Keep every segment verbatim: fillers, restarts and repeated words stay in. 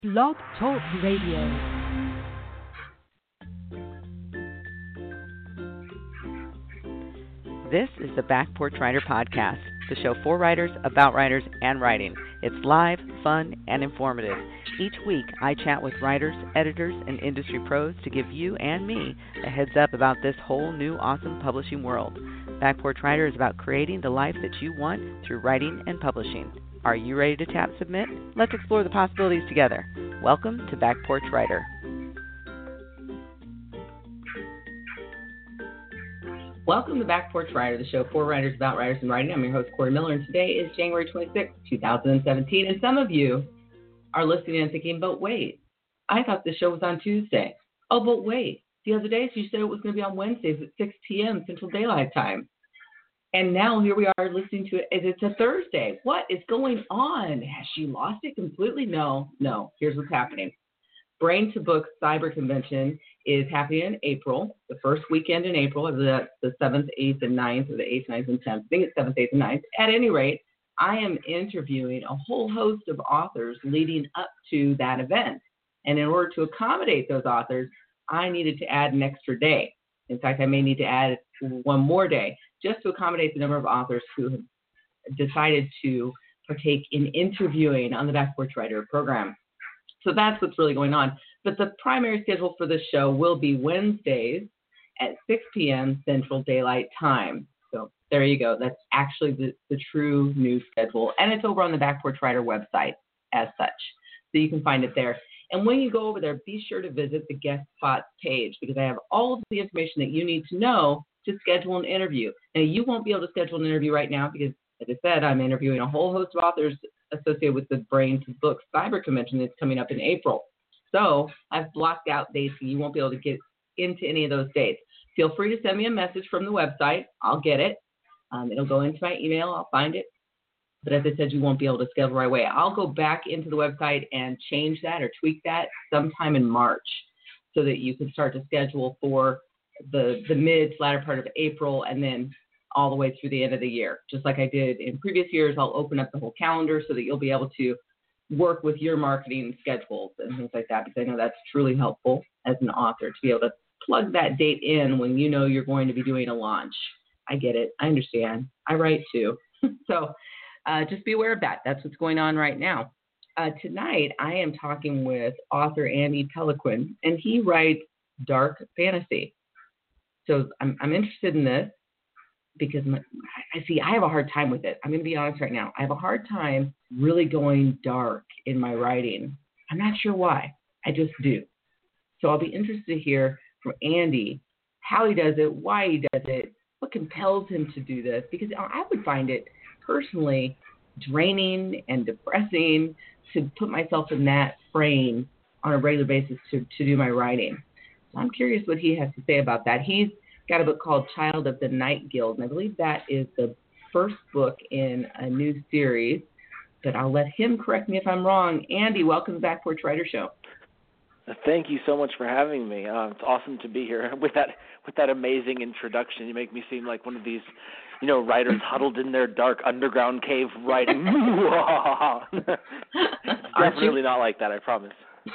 Blog Talk Radio. This is the Back Porch Writer Podcast, the show for writers, about writers, and writing. It's live, fun, and informative. Each week, I chat with writers, editors, and industry pros to give you and me a heads up about this whole new awesome publishing world. Back Porch Writer is about creating the life that you want through writing and publishing. Are you ready to tap submit? Let's explore the possibilities together. Welcome to Back Porch Writer. Welcome to Back Porch Writer, the show for writers, about writers, and writing. I'm your host, Corey Miller, and today is January twenty-sixth, twenty seventeen. And some of you are listening and thinking, but wait, I thought the show was on Tuesday. Oh, but wait, the other day you said it was going to be on Wednesdays at six p.m. Central Daylight Time. And now here we are listening to it as it's a Thursday. What is going on? Has she lost it completely? No, no. Here's what's happening. Brain to Book Cyber Convention is happening in April, the first weekend in April, the, the seventh, eighth, and ninth, or the eighth, ninth, and tenth. I think it's seventh, eighth, and ninth. At any rate, I am interviewing a whole host of authors leading up to that event. And in order to accommodate those authors, I needed to add an extra day. In fact, I may need to add one more day just to accommodate the number of authors who have decided to partake in interviewing on the Back Porch Writer program. So that's what's really going on. But the primary schedule for this show will be Wednesdays at six p.m. Central Daylight Time. So there you go. That's actually the, the true new schedule. And it's over on the Back Porch Writer website as such. So you can find it there. And when you go over there, be sure to visit the guest spots page because I have all of the information that you need to know to schedule an interview. Now, you won't be able to schedule an interview right now because, as I said, I'm interviewing a whole host of authors associated with the Brain to Book Cyber Convention that's coming up in April. So I've blocked out dates and you won't be able to get into any of those dates. Feel free to send me a message from the website. I'll get it. Um, it'll go into my email. I'll find it. But as I said, you won't be able to schedule right away. I'll go back into the website and change that or tweak that sometime in March so that you can start to schedule for the, the mid, latter part of April and then all the way through the end of the year. Just like I did in previous years, I'll open up the whole calendar so that you'll be able to work with your marketing schedules and things like that, because I know that's truly helpful as an author to be able to plug that date in when you know you're going to be doing a launch. I get it. I understand. I write too. so uh, just be aware of that. That's what's going on right now. Uh, tonight, I am talking with author Andy Peloquin, and he writes dark fantasy. So I'm, I'm interested in this because my, I see I have a hard time with it. I'm going to be honest right now. I have a hard time really going dark in my writing. I'm not sure why. I just do. So I'll be interested to hear from Andy how he does it, why he does it, what compels him to do this, because I would find it personally draining and depressing to put myself in that frame on a regular basis to, to do my writing. So I'm curious what he has to say about that. He's got a book called Child of the Night Guild, and I believe that is the first book in a new series, but I'll let him correct me if I'm wrong. Andy, welcome to the Back Porch Writer Show. Thank you so much for having me. Uh, it's awesome to be here with that with that amazing introduction. You make me seem like one of these, you know, writers huddled in their dark underground cave writing. It's definitely not like that, I promise.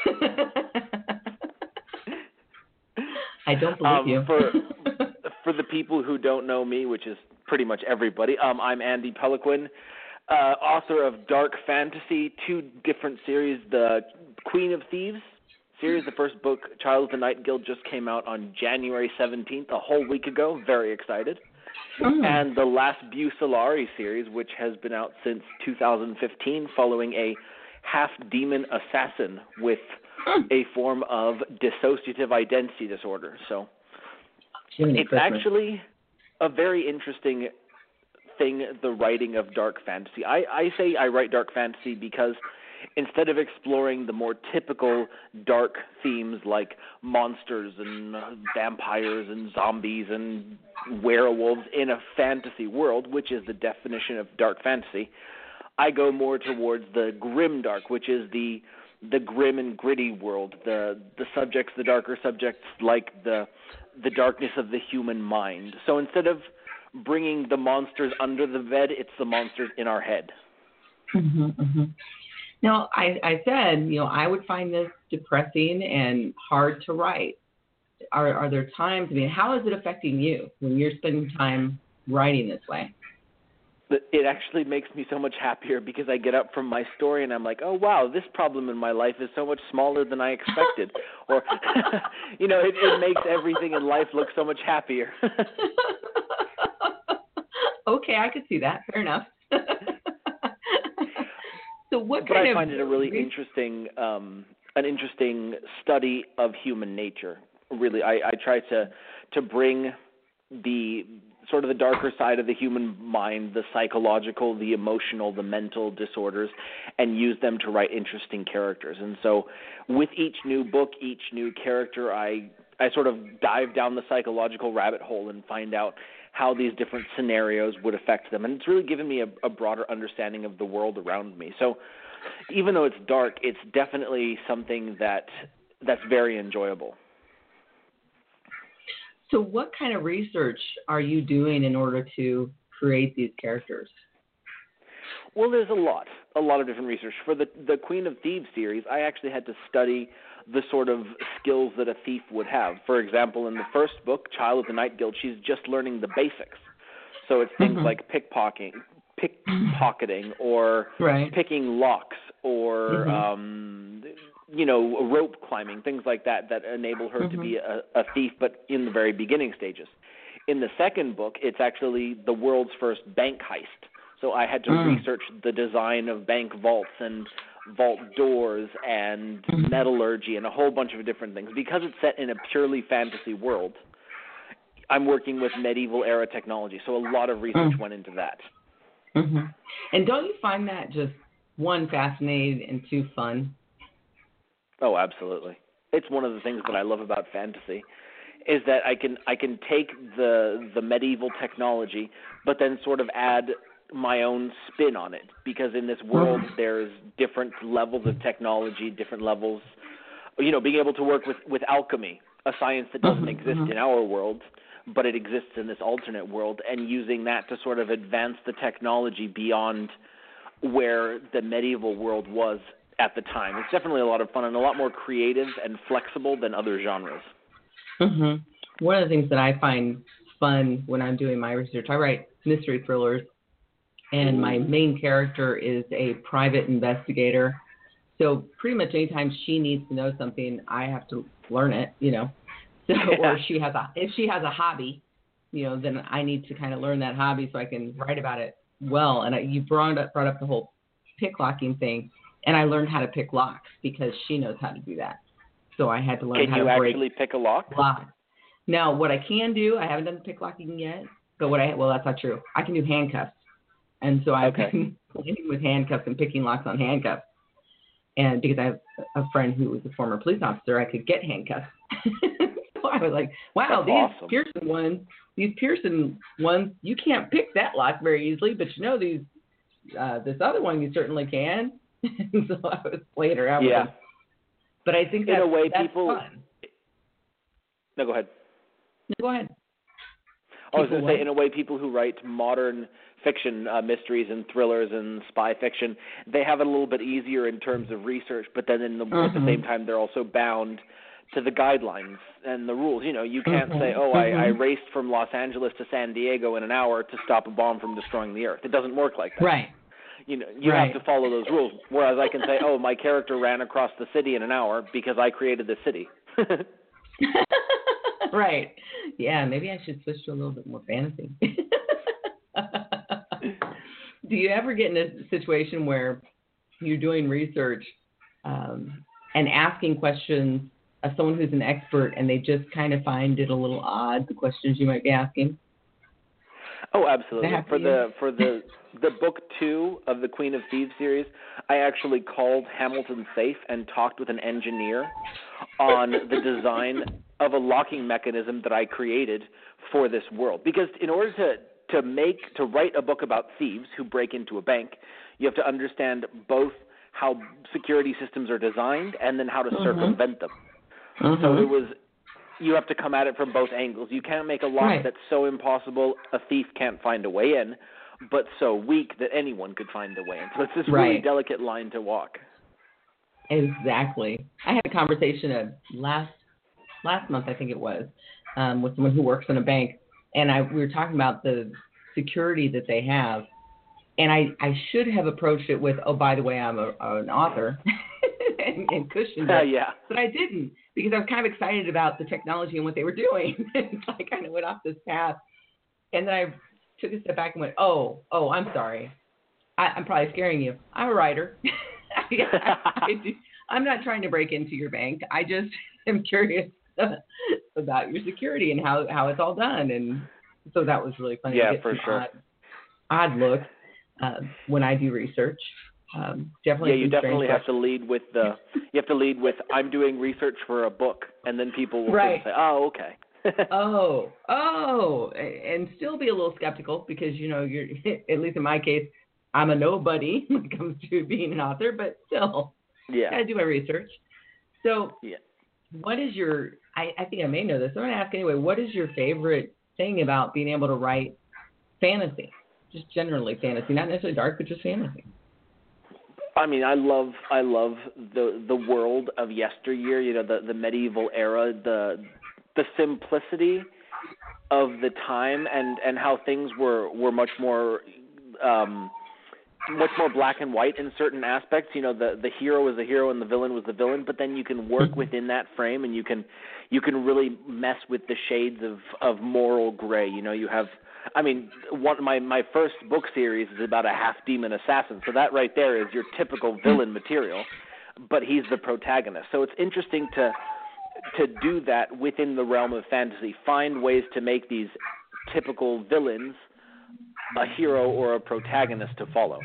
I don't believe um, you. for, for the people who don't know me, which is pretty much everybody, um, I'm Andy Peloquin, uh, author of Dark Fantasy, two different series, the Queen of Thieves series. The first book, Child of the Night Guild, just came out on January seventeenth, a whole week ago. Very excited. Mm. And the Last Bucellari series, which has been out since two thousand fifteen, following a half-demon assassin with a form of dissociative identity disorder. So Jiminy it's Christmas. actually a very interesting thing, the writing of dark fantasy. I, I say I write dark fantasy because instead of exploring the more typical dark themes like monsters and vampires and zombies and werewolves in a fantasy world, which is the definition of dark fantasy, I go more towards the grim dark, which is the the grim and gritty world, the the subjects, the darker subjects like the the darkness of the human mind. So instead of bringing the monsters under the bed, it's the monsters in our head. Mm-hmm, mm-hmm. Now, I, I said, you know, I would find this depressing and hard to write. Are, are there times, I mean, how is it affecting you when you're spending time writing this way? It actually makes me so much happier because I get up from my story and I'm like, oh, wow, this problem in my life is so much smaller than I expected. Or, you know, it, it makes everything in life look so much happier. Okay, I could see that. Fair enough. So what but kind I of... find it a really interesting, um, an interesting study of human nature. Really, I, I try to to bring the sort of the darker side of the human mind, the psychological, the emotional, the mental disorders, and use them to write interesting characters. And so with each new book, each new character, I, I sort of dive down the psychological rabbit hole and find out how these different scenarios would affect them. And it's really given me a, a broader understanding of the world around me. So even though it's dark, it's definitely something that that's very enjoyable. So what kind of research are you doing in order to create these characters? Well, there's a lot, a lot of different research. For the, the Queen of Thieves series, I actually had to study the sort of skills that a thief would have. For example, in the first book, Child of the Night Guild, she's just learning the basics. So it's things mm-hmm. like pickpocketing, pickpocketing or right. picking locks or, mm-hmm. um, you know, rope climbing, things like that that enable her mm-hmm. to be a, a thief, but in the very beginning stages. In the second book, it's actually the world's first bank heist. So I had to mm. research the design of bank vaults and vault doors and mm-hmm. metallurgy and a whole bunch of different things. Because it's set in a purely fantasy world, I'm working with medieval era technology, so a lot of research mm. went into that. Mm-hmm. And don't you find that just, one, fascinating and two, fun? Oh, absolutely. It's one of the things that I love about fantasy is that I can I can take the the medieval technology but then sort of add my own spin on it, because in this world mm-hmm. there's different levels of technology, different levels, you know, being able to work with, with alchemy, a science that doesn't mm-hmm. exist in our world, but it exists in this alternate world, and using that to sort of advance the technology beyond where the medieval world was at the time. It's definitely a lot of fun and a lot more creative and flexible than other genres. Mm-hmm. One of the things that I find fun when I'm doing my research, I write mystery thrillers, and my main character is a private investigator. So pretty much anytime she needs to know something, I have to learn it, you know. So, yeah. Or she has a, if she has a hobby, you know, then I need to kind of learn that hobby so I can write about it well. And I, you brought up, brought up the whole pick locking thing, and I learned how to pick locks because she knows how to do that. So I had to learn can how to break. Can you actually pick a lock? lock? Now, what I can do, I haven't done the pick locking yet, but what I, well, that's not true. I can do handcuffs. And so I've okay. been playing with handcuffs and picking locks on handcuffs. And because I have a friend who was a former police officer, I could get handcuffs. So I was like, wow, that's these awesome. Pearson ones, these Pearson ones, you can't pick that lock very easily, but you know, these, uh, this other one you certainly can. And so I was playing around yeah. with them. But I think that's, in a way, that's people. fun. No, go ahead. No, go ahead. I was going to say, in a way, people who write modern fiction, uh, mysteries and thrillers and spy fiction, they have it a little bit easier in terms of research, but then in the, mm-hmm. at the same time, they're also bound to the guidelines and the rules. You know, you can't mm-hmm. say, oh, mm-hmm. I, I raced from Los Angeles to San Diego in an hour to stop a bomb from destroying the Earth. It doesn't work like that. Right. You know, you right. have to follow those rules. Whereas I can say, oh, my character ran across the city in an hour because I created the city. Right. Yeah, maybe I should switch to a little bit more fantasy. Do you ever get in a situation where you're doing research um, and asking questions of someone who's an expert and they just kind of find it a little odd, the questions you might be asking? Oh, absolutely. For the for the the book two of the Queen of Thieves series, I actually called Hamilton Safe and talked with an engineer on the design of a locking mechanism that I created for this world. Because in order to to make to write a book about thieves who break into a bank, you have to understand both how security systems are designed and then how to mm-hmm. circumvent them. Mm-hmm. So it was. You have to come at it from both angles. You can't make a lock right. that's so impossible a thief can't find a way in, but so weak that anyone could find a way in. So it's this right. really delicate line to walk. Exactly. I had a conversation uh, last last month, I think it was, um, with someone who works in a bank, and I we were talking about the security that they have, and I, I should have approached it with, oh, by the way, I'm a, an author, and, and cushioned Uh, it, yeah. but I didn't because I was kind of excited about the technology and what they were doing, and so I kind of went off this path, and then I took a step back and went, oh, oh, I'm sorry, I, I'm probably scaring you. I'm a writer. I, I do, I'm not trying to break into your bank. I just am curious about your security and how, how it's all done. And so that was really funny. Yeah, I get for some sure. Odd, odd looks uh, when I do research. Um, definitely. Yeah, you some definitely strange have to lead with the. You have to lead with, I'm doing research for a book, and then people will right. say, oh, okay. oh, oh, and still be a little skeptical because you know you're at least in my case, I'm a nobody when it comes to being an author, but still, yeah, gotta do my research. So, yeah. what is your? I, I think I may know this. I'm gonna ask anyway. What is your favorite thing about being able to write fantasy? Just generally fantasy, not necessarily dark, but just fantasy. I mean, I love I love the the world of yesteryear. You know, the the medieval era, the the simplicity of the time, and, and how things were were much more. Um, much more black and white in certain aspects. You know, the the hero was the hero and the villain was the villain, but then you can work within that frame and you can you can really mess with the shades of, of moral gray. You know, you have I mean, one my, my first book series is about a half demon assassin. So that right there is your typical villain material, but he's the protagonist. So it's interesting to to do that within the realm of fantasy. Find ways to make these typical villains a hero or a protagonist to follow.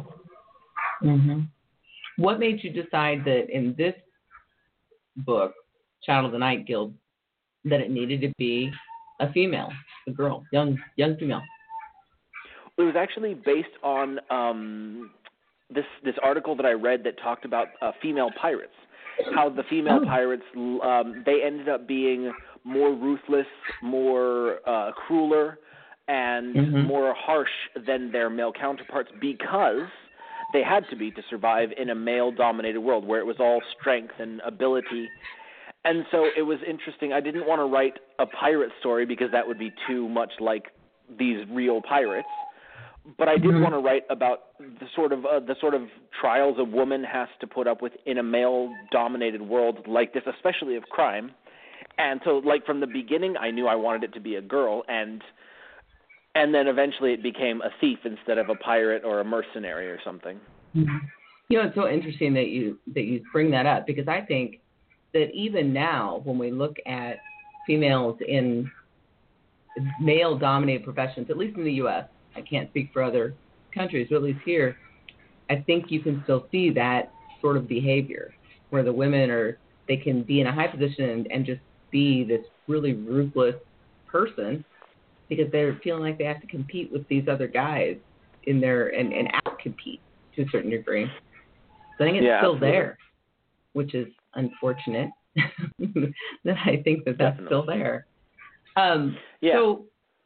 Mm-hmm. What made you decide that in this book, Child of the Night Guild, that it needed to be a female, a girl, young young female? It was actually based on um, this this article that I read that talked about uh, female pirates. How the female oh. pirates um, they ended up being more ruthless, more uh, crueler, and mm-hmm. more harsh than their male counterparts because they had to be to survive in a male-dominated world where it was all strength and ability. And so it was interesting. I didn't want to write a pirate story because that would be too much like these real pirates. But I did mm-hmm. want to write about the sort of uh, the sort of trials a woman has to put up with in a male-dominated world like this, especially of crime. And so, like from the beginning, I knew I wanted it to be a girl, and and then eventually it became a thief instead of a pirate or a mercenary or something. Mm-hmm. You know, it's so interesting that you that you bring that up because I think that even now, when we look at females in male-dominated professions, at least in the U S, I can't speak for other countries, but at least here, I think you can still see that sort of behavior where the women are, they can be in a high position and, and just be this really ruthless person because they're feeling like they have to compete with these other guys in their, and, and out-compete to a certain degree. So I think it's yeah, still absolutely. there, which is unfortunate that I think that that's Definitely. still there. Um, yeah. So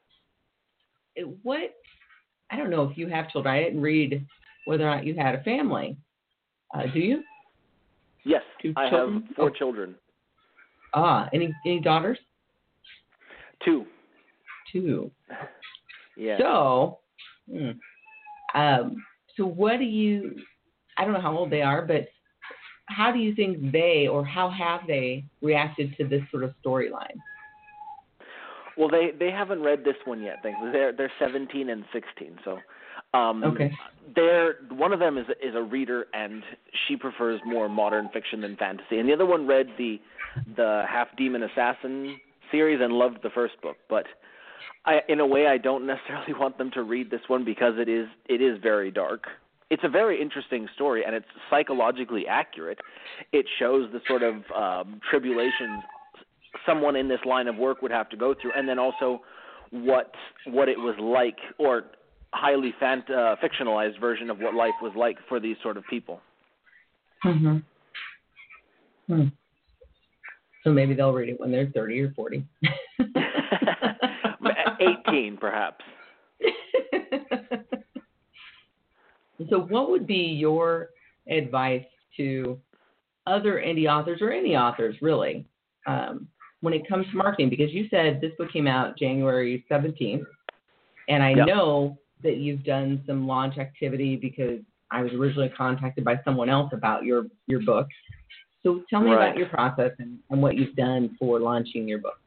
what, I don't know if you have children. I didn't read whether or not you had a family. Uh, do you? Yes, Two I children? have four oh. children. Ah, any any daughters? Two. Two. Yeah. So, hmm, um, so what do you? I don't know how old they are, but how do you think they, or how have they reacted to this sort of storyline? Well, they, they haven't read this one yet. They they're they're seventeen and sixteen. So, um, okay. They're one of them is is a reader, and she prefers more modern fiction than fantasy. And the other one read the the Half Demon Assassin series and loved the first book. But I, in a way, I don't necessarily want them to read this one because it is it is very dark. It's a very interesting story, and it's psychologically accurate. It shows the sort of um, tribulations someone in this line of work would have to go through, and then also what what it was like, or highly fant- uh, fictionalized version of what life was like for these sort of people. Mm-hmm. Hmm. So maybe they'll read it when they're thirty or forty. eighteen, perhaps. So what would be your advice to other indie authors or any authors really um, when it comes to marketing? Because you said this book came out January seventeenth, and I yeah. know that you've done some launch activity because I was originally contacted by someone else about your, your book. So tell me right. about your process and, and what you've done for launching your book.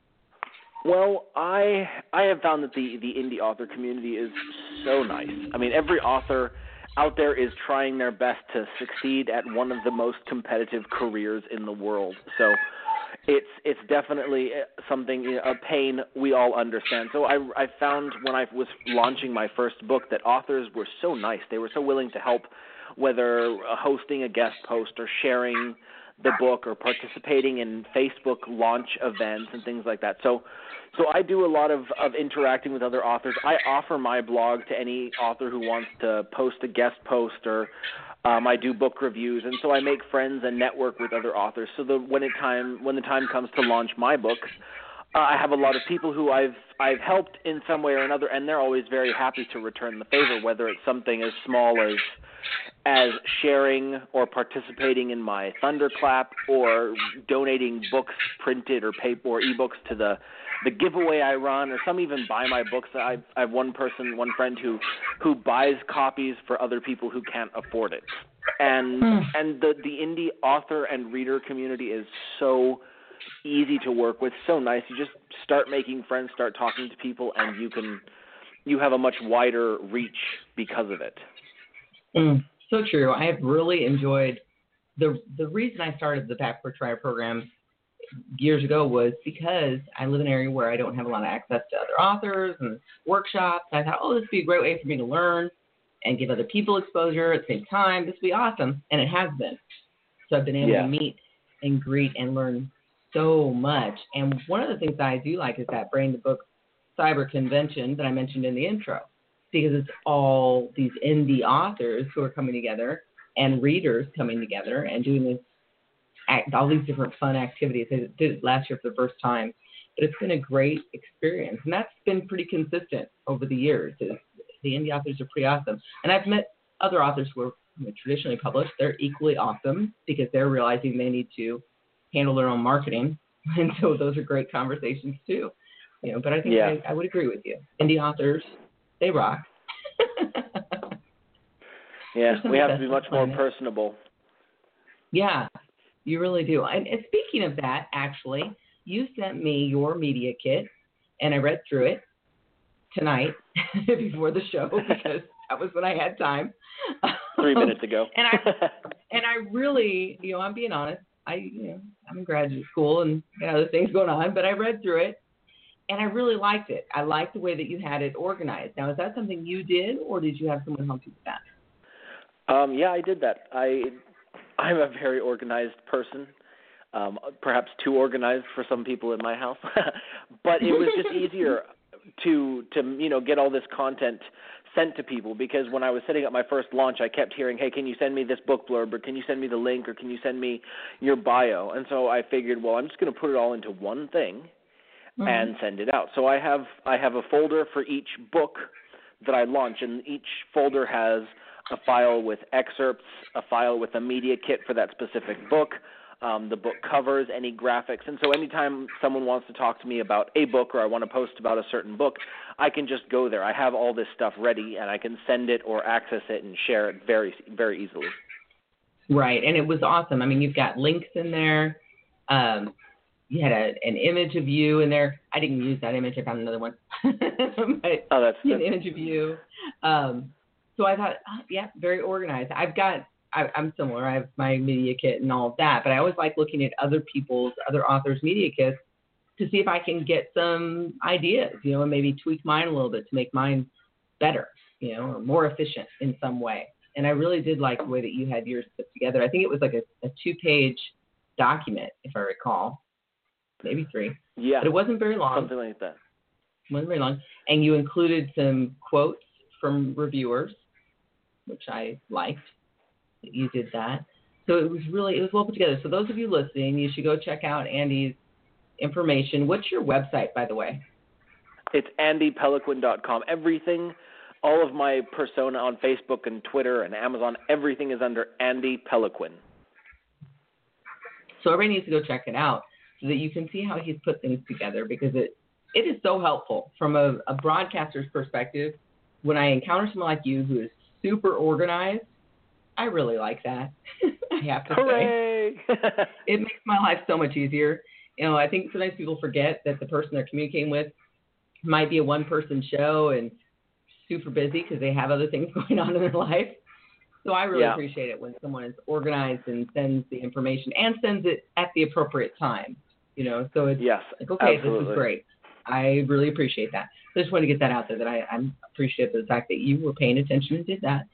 Well, I I have found that the, the indie author community is so nice. I mean, every author out there is trying their best to succeed at one of the most competitive careers in the world. So it's it's definitely something, you know, a pain we all understand. So I, I found when I was launching my first book that authors were so nice. They were so willing to help, whether hosting a guest post or sharing the book or participating in Facebook launch events and things like that. So so I do a lot of, of interacting with other authors. I offer my blog to any author who wants to post a guest post, or um, I do book reviews, and so I make friends and network with other authors. So the, when it time when the time comes to launch my book, uh, I have a lot of people who I've I've helped in some way or another, and they're always very happy to return the favor, whether it's something as small as as sharing or participating in my Thunderclap, or donating books printed or paper or ebooks to the, the giveaway I run, or some even buy my books. I, I have one person, one friend who, who buys copies for other people who can't afford it. And mm. and the, the indie author and reader community is so easy to work with, so nice. You just start making friends, start talking to people, and you can you have a much wider reach because of it. Mm. So true. I have really enjoyed the the reason I started the Back Porch Writer program years ago was because I live in an area where I don't have a lot of access to other authors and workshops. I thought, oh, this would be a great way for me to learn and give other people exposure at the same time. This would be awesome, and it has been. So I've been able yeah. to meet and greet and learn so much. And one of the things that I do like is that Brain the Book Cyber Convention that I mentioned in the intro, because it's all these indie authors who are coming together and readers coming together and doing this, act, all these different fun activities. I did it last year for the first time, but it's been a great experience. And that's been pretty consistent over the years. The indie authors are pretty awesome. And I've met other authors who are traditionally published. They're equally awesome because they're realizing they need to handle their own marketing. And so those are great conversations too. You know, but I think yeah. I, I would agree with you. Indie authors, they rock. yeah, we have to be much more personable. Yeah, you really do. And, and speaking of that, actually, you sent me your media kit, and I read through it tonight before the show because that was when I had time. Three minutes ago. and I and I really, you know, I'm being honest. I, you know, I'm in graduate school and got other things going on, but I read through it. And I really liked it. I liked the way that you had it organized. Now, is that something you did, or did you have someone help you with that? Um, yeah, I did that. I, I'm a very organized person, um, perhaps too organized for some people in my house. But it was just easier to, to, you know, get all this content sent to people, because when I was setting up my first launch, I kept hearing, hey, can you send me this book blurb, or can you send me the link, or can you send me your bio? And so I figured, well, I'm just going to put it all into one thing and send it out. So I have I have a folder for each book that I launch, and each folder has a file with excerpts, a file with a media kit for that specific book, um, the book covers, any graphics. And so anytime someone wants to talk to me about a book, or I want to post about a certain book, I can just go there. I have all this stuff ready, and I can send it or access it and share it very, very easily. Right, and it was awesome. I mean, you've got links in there. Um, You had a, an image of you in there. I didn't use that image. I found another one. but oh, that's an image of you. Um, so I thought, oh, yeah, very organized. I've got, I, I'm similar. I have my media kit and all of that. But I always like looking at other people's, other authors' media kits to see if I can get some ideas, you know, and maybe tweak mine a little bit to make mine better, you know, or more efficient in some way. And I really did like the way that you had yours put together. I think it was like a, a two-page document, if I recall. Maybe three. Yeah. But it wasn't very long. Something like that. It wasn't very long. And you included some quotes from reviewers, which I liked that you did that. So it was really, it was well put together. So those of you listening, you should go check out Andy's information. What's your website, by the way? It's andy pelequin dot com. Everything, all of my persona on Facebook and Twitter and Amazon, everything is under Andy Pelequin. So everybody needs to go check it out so that you can see how he's put things together, because it, it is so helpful from a, a broadcaster's perspective. When I encounter someone like you who is super organized, I really like that. I have to Hooray! say. It makes my life so much easier. You know, I think sometimes people forget that the person they're communicating with might be a one-person show and super busy because they have other things going on in their life. So I really yeah. appreciate it when someone is organized and sends the information and sends it at the appropriate time. You know, so it's yes, like, okay, absolutely. this is great. I really appreciate that. So I just want to get that out there, that I, I'm appreciative of the fact that you were paying attention and did that.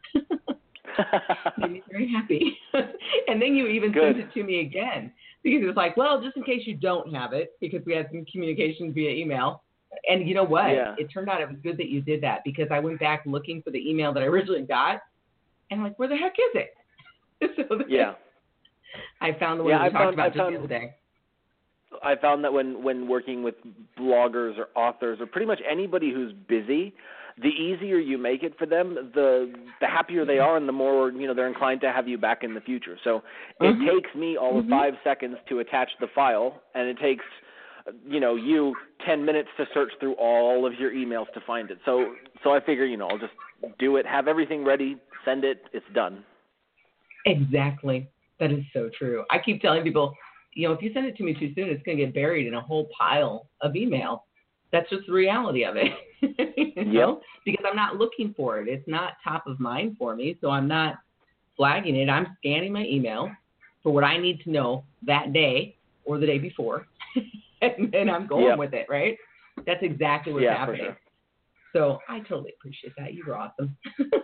Made me very happy. And then you even Good. sent it to me again, because it was like, well, just in case you don't have it, because we had some communication via email. And you know what? Yeah. It turned out it was good that you did that, because I went back looking for the email that I originally got, and I'm like, where the heck is it? So yeah. I found the one yeah, we I talked found, about I just found, the other day. I found that when, when working with bloggers or authors or pretty much anybody who's busy, the easier you make it for them, the the happier they are, and the more, you know, they're inclined to have you back in the future. So Mm-hmm. it takes me all mm-hmm. of five seconds to attach the file, and it takes, you know, you ten minutes to search through all of your emails to find it. So so I figure, you know, I'll just do it, have everything ready, send it, it's done. Exactly. That is so true. I keep telling people, you know, if you send it to me too soon, it's going to get buried in a whole pile of email. That's just the reality of it. you know? Yep. Because I'm not looking for it. It's not top of mind for me, so I'm not flagging it. I'm scanning my email for what I need to know that day or the day before, and then I'm going yep. with it, right? That's exactly what's yeah, happening. For sure. So I totally appreciate that. You were awesome.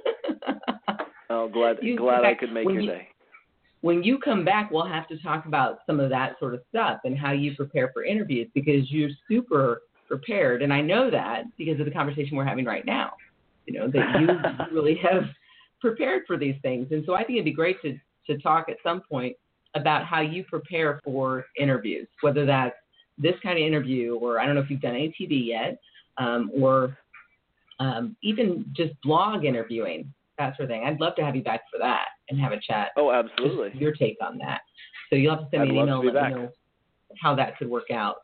oh, glad you glad I could make your you, day. When you come back, we'll have to talk about some of that sort of stuff and how you prepare for interviews, because you're super prepared. And I know that because of the conversation we're having right now, you know, that you really have prepared for these things. And so I think it'd be great to, to talk at some point about how you prepare for interviews, whether that's this kind of interview, or I don't know if you've done any T V yet, um, or um, even just blog interviewing, that sort of thing. I'd love to have you back for that and have a chat. Oh, absolutely. Just your take on that. So you'll have to send I'd me an email and let back. me know how that could work out.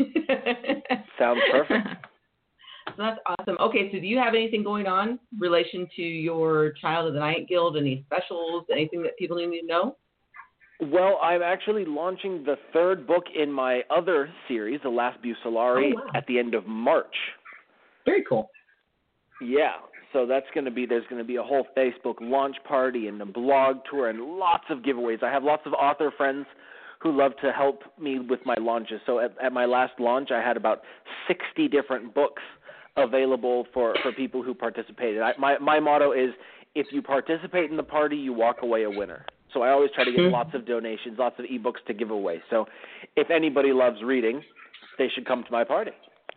Sounds perfect. So that's awesome. Okay, so do you have anything going on in relation to your Child of the Night Guild? Any specials, anything that people need to know? Well, I'm actually launching the third book in my other series, The Last Bucellari, Oh, wow. at the end of March. Very cool. Yeah, so that's going to be, there's going to be a whole Facebook launch party and a blog tour and lots of giveaways. I have lots of author friends who love to help me with my launches. So at, at my last launch, I had about sixty different books available for, for people who participated. I, my, my motto is, if you participate in the party, you walk away a winner. So I always try to get Mm-hmm. lots of donations, lots of ebooks to give away. So if anybody loves reading, they should come to my party.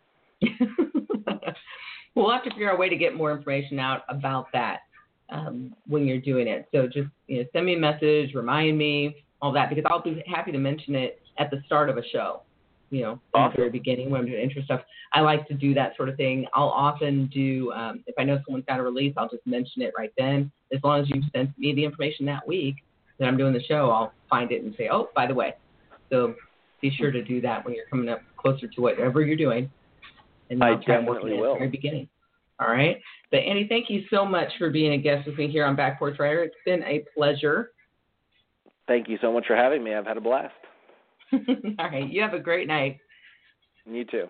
We'll have to figure out a way to get more information out about that um, when you're doing it. So just, you know, send me a message, remind me, all that, because I'll be happy to mention it at the start of a show, you know, in Awesome. the very beginning when I'm doing intro stuff. I like to do that sort of thing. I'll often do, um, if I know someone's got a release, I'll just mention it right then. As long as you send me the information that week that I'm doing the show, I'll find it and say, oh, by the way. So be sure to do that when you're coming up closer to whatever you're doing. And I I'll try and work definitely it will. at the very beginning. All right. But Andy, thank you so much for being a guest with me here on Back Porch Writer. It's been a pleasure. Thank you so much for having me. I've had a blast. All right. You have a great night. You too.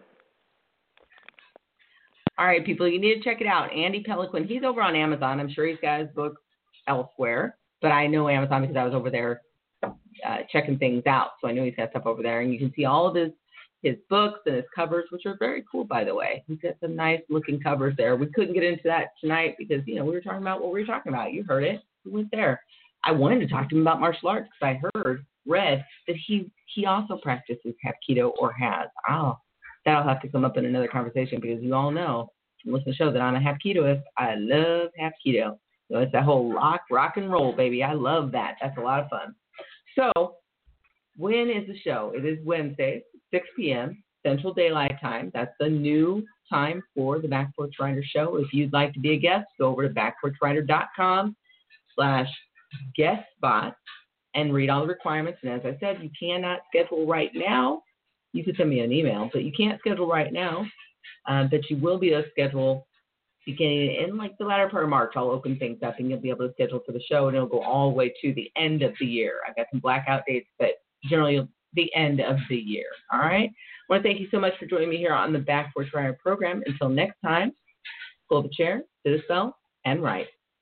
All right, people, you need to check it out. Andy Peliquin, he's over on Amazon. I'm sure he's got his book elsewhere, but I know Amazon because I was over there uh, checking things out. So I know he's got stuff over there. And you can see all of his, his books and his covers, which are very cool, by the way. He's got some nice looking covers there. We couldn't get into that tonight because, you know, we were talking about what we were talking about. You heard it. We went there. I wanted to talk to him about martial arts because I heard, read that he, he also practices Hapkido or has. Oh, that'll have to come up in another conversation because you all know, listen to the show, that I'm a Hapkidoist. I love Hapkido. So it's that whole rock, rock and roll, baby. I love that. That's a lot of fun. So when is the show? It is Wednesday, six p.m. Central Daylight Time. That's the new time for the Back Porch Writer Show. If you'd like to be a guest, go over to backporchwriter.com slash guest spot and read all the requirements. And as I said, you cannot schedule right now. You can send me an email, but you can't schedule right now. Uh, but you will be able to schedule beginning in like the latter part of March. I'll open things up and you'll be able to schedule for the show, and it'll go all the way to the end of the year. I've got some blackout dates, but generally the end of the year. All right. I want to thank you so much for joining me here on the Back Porch Writer program. Until next time, pull the chair, sit a spell, and write.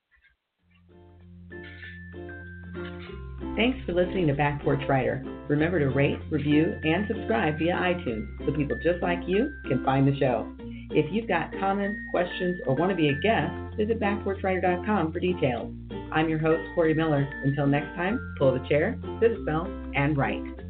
Thanks for listening to Back Porch Writer. Remember to rate, review, and subscribe via iTunes so people just like you can find the show. If you've got comments, questions, or want to be a guest, visit back porch writer dot com for details. I'm your host, Corey Miller. Until next time, pull the chair, sit a spell, and write.